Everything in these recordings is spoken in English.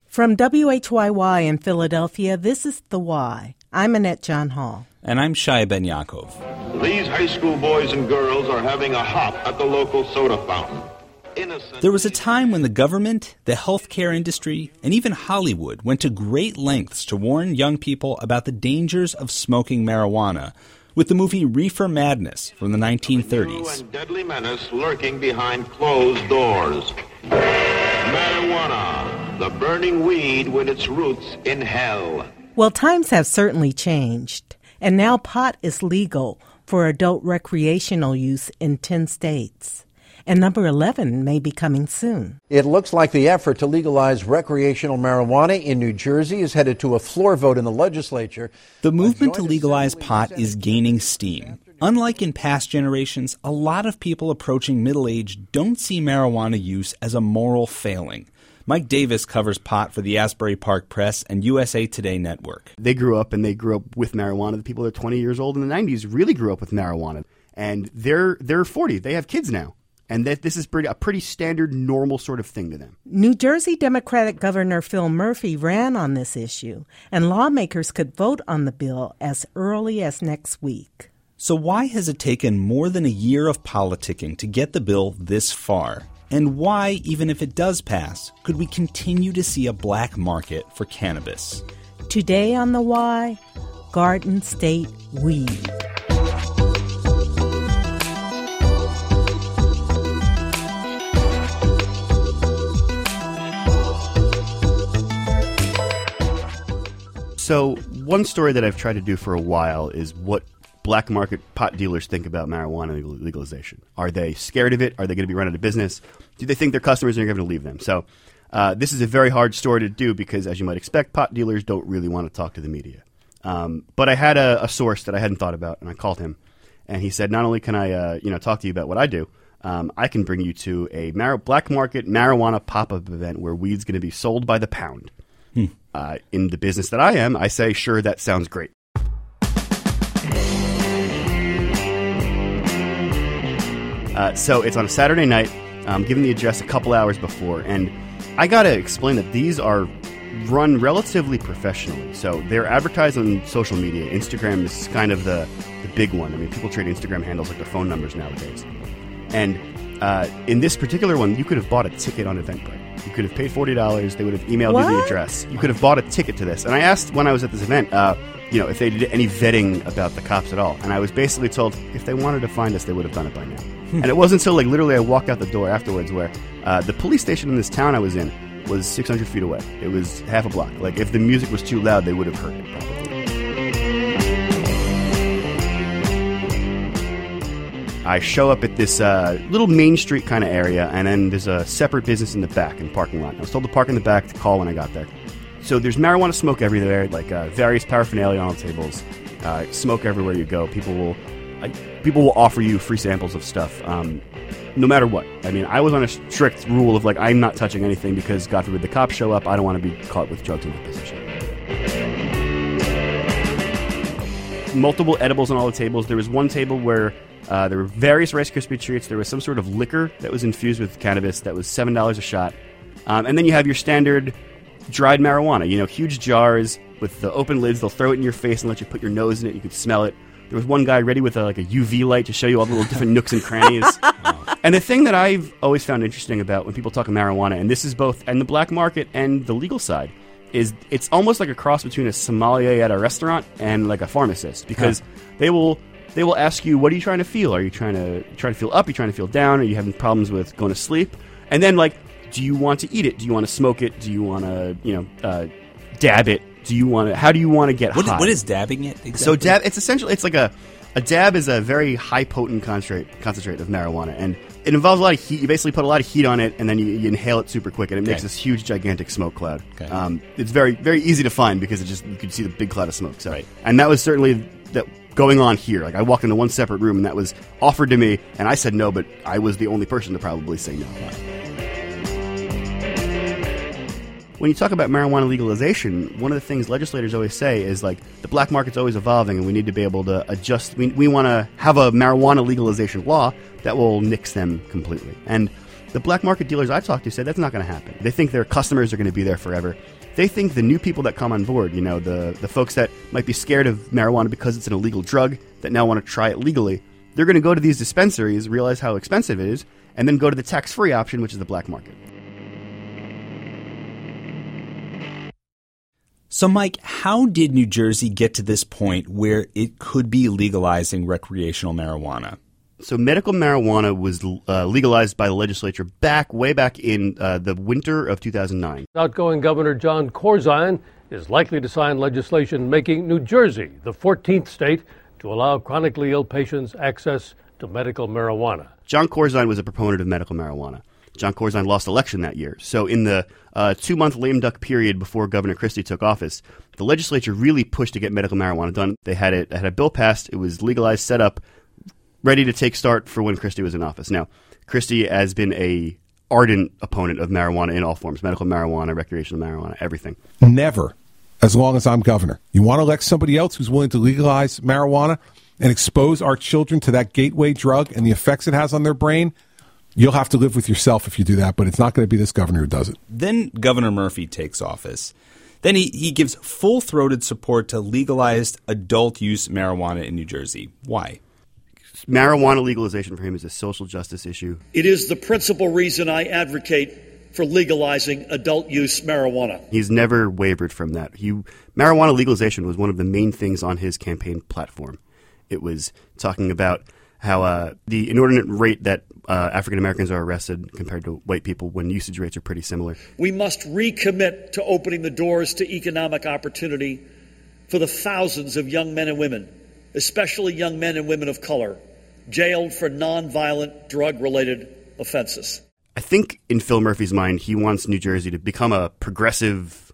From WHYY in Philadelphia, this is The Why. I'm Annette John Hall. And I'm Shai Ben Yaakov. These high school boys and girls are having a hop at the local soda fountain. There was a time when the government, the healthcare industry, and even Hollywood went to great lengths to warn young people about the dangers of smoking marijuana, with the movie Reefer Madness from the 1930s. New and deadly menace lurking behind closed doors. Marijuana, the burning weed with its roots in hell. Well, times have certainly changed, and now pot is legal for adult recreational use in 10 states. And number 11 may be coming soon. It looks like the effort to legalize recreational marijuana in New Jersey is headed to a floor vote in the legislature. The movement to legalize pot is gaining steam. Unlike in past generations, a lot of people approaching middle age don't see marijuana use as a moral failing. Mike Davis covers pot for the Asbury Park Press and USA Today Network. They grew up with marijuana. The people that are 20 years old in the 90s really grew up with marijuana. And they're 40. They have kids now. And that this is a pretty standard, normal sort of thing to them. New Jersey Democratic Governor Phil Murphy ran on this issue, and lawmakers could vote on the bill as early as next week. So why has it taken more than a year of politicking to get the bill this far? And why, even if it does pass, could we continue to see a black market for cannabis? Today on The Why, Garden State Weed. So one story that I've tried to do for a while is what black market pot dealers think about marijuana legalization. Are they scared of it? Are they going to be run out of business? Do they think their customers are going to leave them? So this is a very hard story to do because, as you might expect, pot dealers don't really want to talk to the media. But I had a source that I hadn't thought about, and I called him. And he said, not only can I talk to you about what I do, I can bring you to a black market marijuana pop-up event where weed's going to be sold by the pound. In the business that I am, I say, sure, that sounds great. So it's on a Saturday night. I'm giving the address a couple hours before, and I got to explain that these are run relatively professionally. So they're advertised on social media. Instagram is kind of the big one. I mean, people trade Instagram handles like their phone numbers nowadays. And in this particular one, you could have bought a ticket on Eventbrite. You could have paid $40. They would have emailed you the address. You could have bought a ticket to this. And I asked when I was at this event, if they did any vetting about the cops at all. And I was basically told if they wanted to find us, they would have done it by now. And it wasn't until literally I walked out the door afterwards where the police station in this town I was in was 600 feet away. It was half a block. Like if the music was too loud, they would have heard it probably. I show up at this little Main Street kind of area, and then there's a separate business in the back, in the parking lot. I was told to park in the back to call when I got there. So there's marijuana smoke everywhere, like various paraphernalia on the tables, smoke everywhere you go. People will offer you free samples of stuff, no matter what. I mean, I was on a strict rule of, I'm not touching anything because, God forbid, the cops show up. I don't want to be caught with drugs in my possession. Multiple edibles on all the tables. There was one table where there were various Rice Krispie treats. There was some sort of liquor that was infused with cannabis that was $7 a shot. And then you have your standard dried marijuana, huge jars with the open lids. They'll throw it in your face and let you put your nose in it. You could smell it. There was one guy ready with a UV light to show you all the little different nooks and crannies. And the thing that I've always found interesting about when people talk marijuana, and this is both in the black market and the legal side, is it's almost like a cross between a sommelier at a restaurant and like a pharmacist, because they will ask you, what are you trying to feel? Are you trying to feel up? Are you trying to feel down? Are you having problems with going to sleep? And then, do you want to eat it? Do you want to smoke it? Do you want to, dab it? How do you want to get high? What is dabbing it exactly? So it's essentially, it's like a dab is a very high potent concentrate of marijuana, and it involves a lot of heat. You basically put a lot of heat on it, and then you inhale it super quick, and it makes this huge, gigantic smoke cloud. Okay. It's very, very easy to find because you could see the big cloud of smoke. So, right. And that was certainly that going on here. I walked into one separate room, and that was offered to me, and I said no, but I was the only person to probably say no. When you talk about marijuana legalization, one of the things legislators always say is the black market's always evolving, and we need to be able to adjust. We want to have a marijuana legalization law that will nix them completely. And the black market dealers I've talked to said that's not going to happen. They think their customers are going to be there forever. they think the new people that come on board, the folks that might be scared of marijuana because it's an illegal drug that now want to try it legally, they're going to go to these dispensaries, realize how expensive it is, and then go to the tax-free option, which is the black market. So, Mike, how did New Jersey get to this point where it could be legalizing recreational marijuana? So medical marijuana was legalized by the legislature way back in the winter of 2009. Outgoing Governor John Corzine is likely to sign legislation making New Jersey the 14th state to allow chronically ill patients access to medical marijuana. John Corzine was a proponent of medical marijuana. John Corzine lost election that year. So in the 2-month lame duck period before Governor Christie took office, the legislature really pushed to get medical marijuana done. They had a bill passed. It was legalized, set up, ready to take start for when Christie was in office. Now, Christie has been a ardent opponent of marijuana in all forms, medical marijuana, recreational marijuana, everything. Never, as long as I'm governor. You want to elect somebody else who's willing to legalize marijuana and expose our children to that gateway drug and the effects it has on their brain? You'll have to live with yourself if you do that, but it's not going to be this governor who does it. Then Governor Murphy takes office. Then he gives full-throated support to legalized adult-use marijuana in New Jersey. Why? Marijuana legalization for him is a social justice issue. It is the principal reason I advocate for legalizing adult-use marijuana. He's never wavered from that. Marijuana legalization was one of the main things on his campaign platform. It was talking about how the inordinate rate that African Americans are arrested compared to white people when usage rates are pretty similar. We must recommit to opening the doors to economic opportunity for the thousands of young men and women, especially young men and women of color, jailed for nonviolent drug-related offenses. I think in Phil Murphy's mind, he wants New Jersey to become a progressive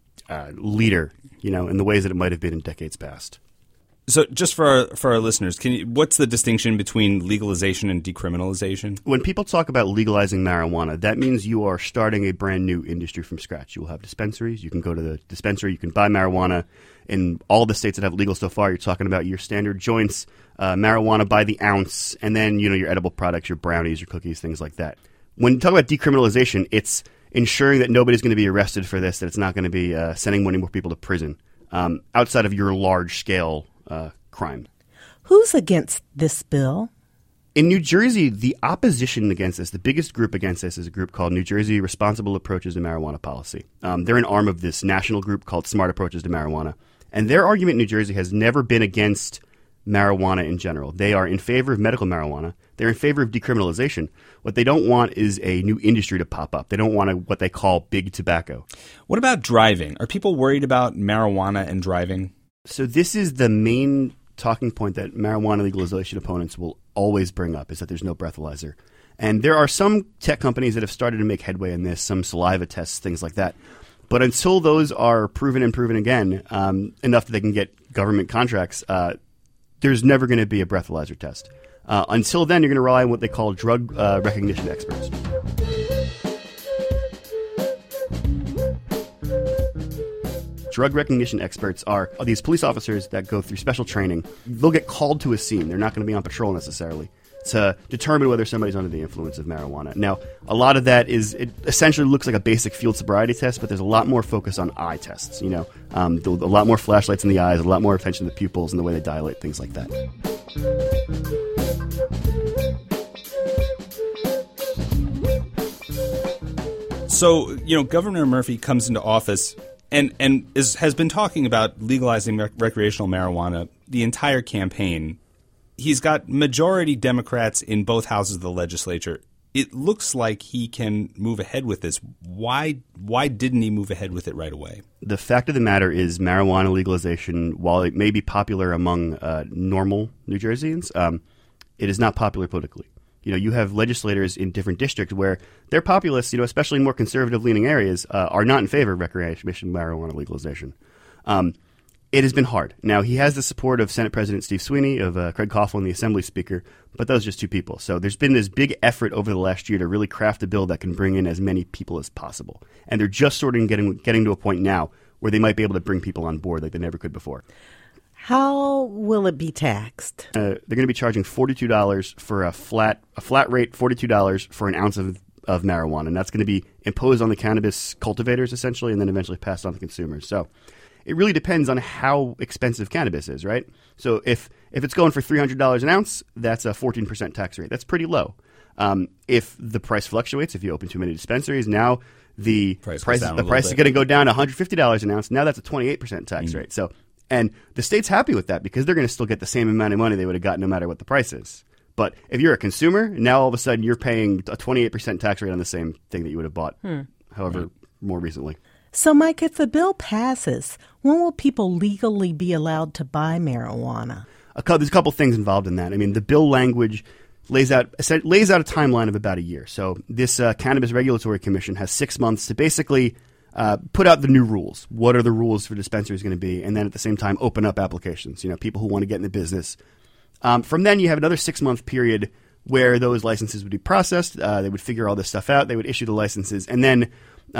leader, in the ways that it might have been in decades past. So just for our listeners, what's the distinction between legalization and decriminalization? When people talk about legalizing marijuana, that means you are starting a brand new industry from scratch. You will have dispensaries. You can go to the dispensary. You can buy marijuana. In all the states that have legal so far, you're talking about your standard joints, marijuana by the ounce, and then your edible products, your brownies, your cookies, things like that. When you talk about decriminalization, it's ensuring that nobody's going to be arrested for this, that it's not going to be sending more people to prison outside of your large-scale crime. Who's against this bill? In New Jersey, the opposition against this, the biggest group against this, is a group called New Jersey Responsible Approaches to Marijuana Policy. They're an arm of this national group called Smart Approaches to Marijuana. And their argument in New Jersey has never been against marijuana in general. They are in favor of medical marijuana. They're in favor of decriminalization. What they don't want is a new industry to pop up. They don't want what they call big tobacco. What about driving? Are people worried about marijuana and driving? So this is the main talking point that marijuana legalization opponents will always bring up, is that there's no breathalyzer. And there are some tech companies that have started to make headway in this, some saliva tests, things like that. But until those are proven again, enough that they can get government contracts, there's never going to be a breathalyzer test. Until then, you're going to rely on what they call drug recognition experts. Drug recognition experts are these police officers that go through special training. They'll get called to a scene. They're not going to be on patrol necessarily to determine whether somebody's under the influence of marijuana. Now, a lot of that it essentially looks like a basic field sobriety test, but there's a lot more focus on eye tests, a lot more flashlights in the eyes, a lot more attention to the pupils and the way they dilate, things like that. So, Governor Murphy comes into office and has been talking about legalizing recreational marijuana the entire campaign. He's got majority Democrats in both houses of the legislature. It looks like he can move ahead with this. Why didn't he move ahead with it right away? The fact of the matter is marijuana legalization, while it may be popular among normal New Jerseyans, it is not popular politically. You have legislators in different districts where their populists, especially in more conservative-leaning areas, are not in favor of recreational marijuana legalization. It has been hard. Now, he has the support of Senate President Steve Sweeney, of Craig Coughlin, the Assembly Speaker, but those are just two people. So there's been this big effort over the last year to really craft a bill that can bring in as many people as possible. And they're just sort of getting to a point now where they might be able to bring people on board like they never could before. How will it be taxed? They're going to be charging $42 for a flat rate, $42 for an ounce of of marijuana, and that's going to be imposed on the cannabis cultivators, essentially, and then eventually passed on to consumers. So it really depends on how expensive cannabis is, right? So if it's going for $300 an ounce, that's a 14% tax rate. That's pretty low. If the price fluctuates, if you open too many dispensaries, now the price is going to go down to $150 an ounce. Now that's a 28% tax rate. So, and the state's happy with that because they're going to still get the same amount of money they would have gotten no matter what the price is. But if you're a consumer, now all of a sudden you're paying a 28% tax rate on the same thing that you would have bought, however, more recently. So, Mike, if the bill passes, when will people legally be allowed to buy marijuana? There's a couple things involved in that. I mean, the bill language lays out a timeline of about a year. So this Cannabis Regulatory Commission has 6 months to basically put out the new rules. What are the rules for dispensaries going to be? And then at the same time, open up applications, people who want to get in the business. From then, you have another 6-month period where those licenses would be processed. They would figure all this stuff out. They would issue the licenses. And then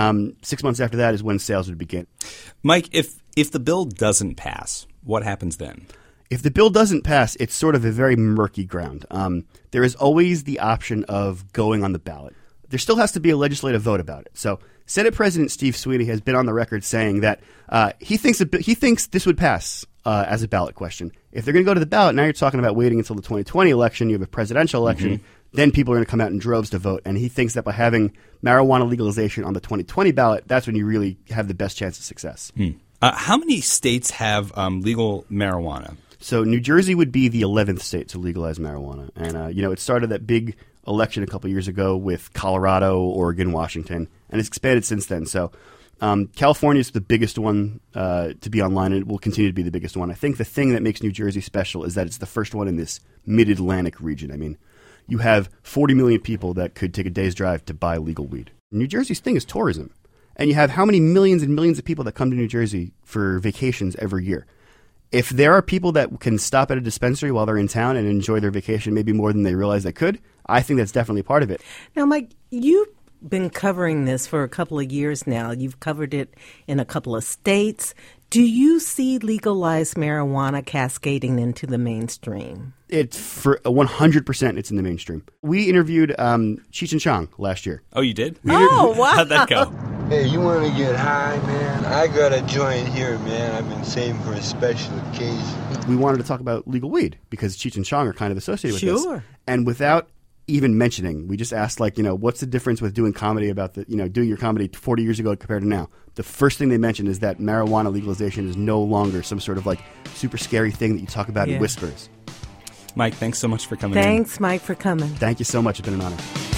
6 months after that is when sales would begin. Mike, if the bill doesn't pass, what happens then? If the bill doesn't pass, it's sort of a very murky ground. There is always the option of going on the ballot. There still has to be a legislative vote about it. So Senate President Steve Sweeney has been on the record saying that he thinks this would pass as a ballot question. If they're going to go to the ballot, now you're talking about waiting until the 2020 election. You have a presidential election. Then people are going to come out in droves to vote. And he thinks that by having marijuana legalization on the 2020 ballot, that's when you really have the best chance of success. How many states have legal marijuana? So New Jersey would be the 11th state to legalize marijuana. And, it started that big election a couple years ago with Colorado, Oregon, Washington, and it's expanded since then. So California is the biggest one to be online, and it will continue to be the biggest one. I think the thing that makes New Jersey special is that it's the first one in this mid-Atlantic region. I mean, you have 40 million people that could take a day's drive to buy legal weed. New Jersey's thing is tourism. And you have how many millions and millions of people that come to New Jersey for vacations every year. If there are people that can stop at a dispensary while they're in town and enjoy their vacation maybe more than they realize they could, I think that's definitely part of it. Now, Mike, you've been covering this for a couple of years now. You've covered it in a couple of states. Do you see legalized marijuana cascading into the mainstream? It's for 100%. It's in the mainstream. We interviewed Cheech and Chong last year. Oh, you did? Oh, wow. How'd that go? Hey, you want to get high, man? I got a joint here, man. I've been saving for a special occasion. We wanted to talk about legal weed because Cheech and Chong are kind of associated with this. Sure. And without even mentioning, we just asked, what's the difference with doing comedy about doing your comedy 40 years ago compared to now? The first thing they mentioned is that marijuana legalization is no longer some sort of super scary thing that you talk about in whispers. Mike, thanks so much for coming in. Thanks, Mike, for coming. Thank you so much. It's been an honor.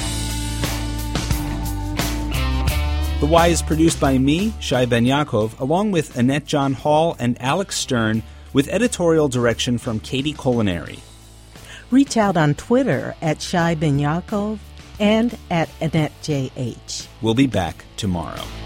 The Why is produced by me, Shai Ben Yaakov, along with Annette John Hall and Alex Stern, with editorial direction from Katie Culinary. Reach out on Twitter at Shai Ben Yaakov and at Annette JH. We'll be back tomorrow.